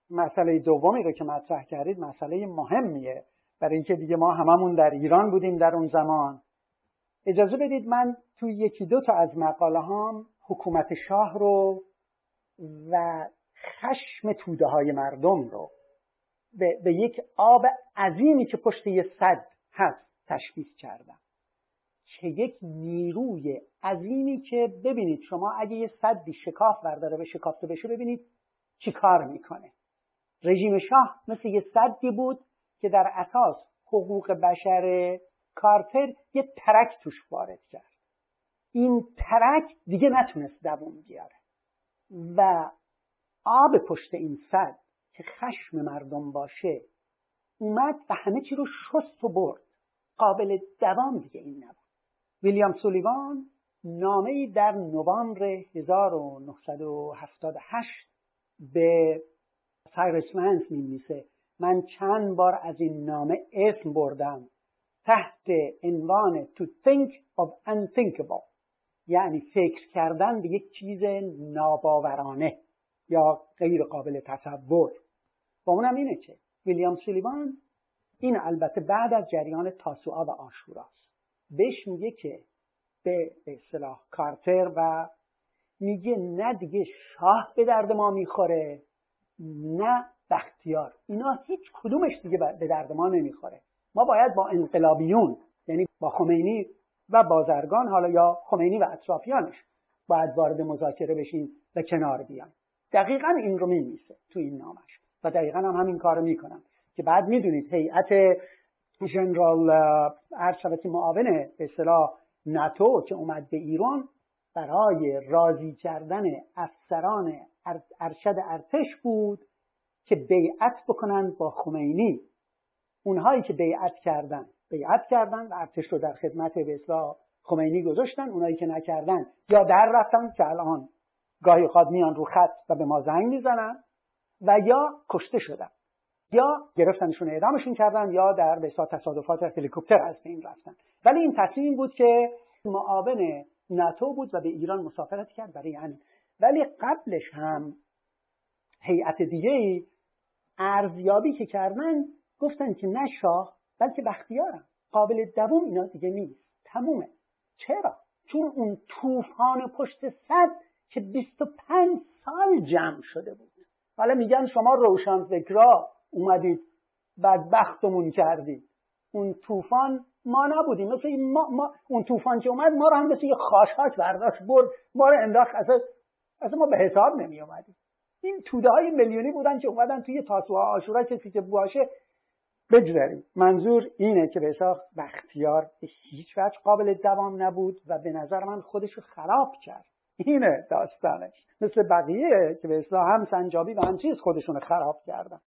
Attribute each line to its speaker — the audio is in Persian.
Speaker 1: مسئله دومی رو که مطرح کردید مسئله مهمیه، برای اینکه دیگه ما هممون در ایران بودیم در اون زمان. اجازه بدید من تو یکی دو تا از مقاله هام حکومت شاه رو و خشم توده های مردم رو به یک آب عظیمی که پشت یه سد هست تشبیه کردم، که یک نیروی عظیمی که ببینید شما اگه یه سدی شکاف برداره به شکافته بشه ببینید چی کار میکنه. رژیم شاه مثل یه سدی بود که در اساس حقوق بشر کارتر یه ترک توش وارد کرد. این ترک دیگه نتونست دووم بیاره و آب پشت این سد که خشم مردم باشه اومد و همه چی رو شست و برد. قابل دوام دیگه این نبود. ویلیام سولیوان نامه‌ای در نوامبر 1978 به سایرس ونس می‌نویسه. من چند بار از این نامه اسم بردم تحت عنوان To think of unthinkable، یعنی فکر کردن به یک چیز ناباورانه یا غیر قابل تصور. با اونم اینه که ویلیام سولیوان، این البته بعد از جریان تاسوعا و عاشوراست، بهش میگه که به اصطلاح کارتر و میگه نه دیگه شاه به درد ما میخوره نه بختیار، اینا هیچ کدومش دیگه به درد ما نمیخوره. ما باید با انقلابیون، یعنی با خمینی و بازرگان، حالا یا خمینی و اطرافیانش، باید وارد مذاکره بشیم و کنار بیان. دقیقاً این رو می‌نویسه تو این نامش و دقیقاً هم همین کارو میکنن که بعد میدونید هیئت ژنرال ارشد معاون به اصطلاح ناتو که اومد به ایران برای راضی کردن افسران ارشد ارتش بود که بیعت بکنن با خمینی. اونهایی که بیعت کردن و ارتش رو در خدمت به اصطلاح خمینی گذاشتن، اونهایی که نکردن یا در رفتن که الان گاهی اوقات میان رو خط و به ما زنگ میزنن و یا کشته شدن یا گرفتنشون اعدامشون کردن یا در به اصطلاح تصادفات هلیکوپتر از بین رفتن. ولی این تصمیم بود که معاون ناتو بود و به ایران مسافرت کرد برای همین. ولی قبلش هم هیئت دیگه‌ای ارزیابی که کردن گفتن که نه شاه بلکه بختیارم، قابل دوام اینا دیگه نیست، تمومه. چرا؟ چون اون طوفان پشت سد که 25 سال جمع شده بود. حالا میگن شما روشنفکرا اومدید بدبختمون کردید. اون طوفان ما نبودیم، مثل ما اون طوفان که اومد ما رو هم مثل یه خاشاک برداشت برد، ما رو انداخت، اصلا ما به حساب نمی اومدیم. این توده های میلیونی بودن که اومدن توی تاسوعا عاشورا کسی که باشه بگذاریم. منظور اینه که به حساب بختیار به هیچ وجه قابل دوام نبود و به نظر من خودشو خراب کرد. اینه داستانش. مثل بقیه که به اصطلاح هم سنجابی و هم چیز خودشون خراب کردن.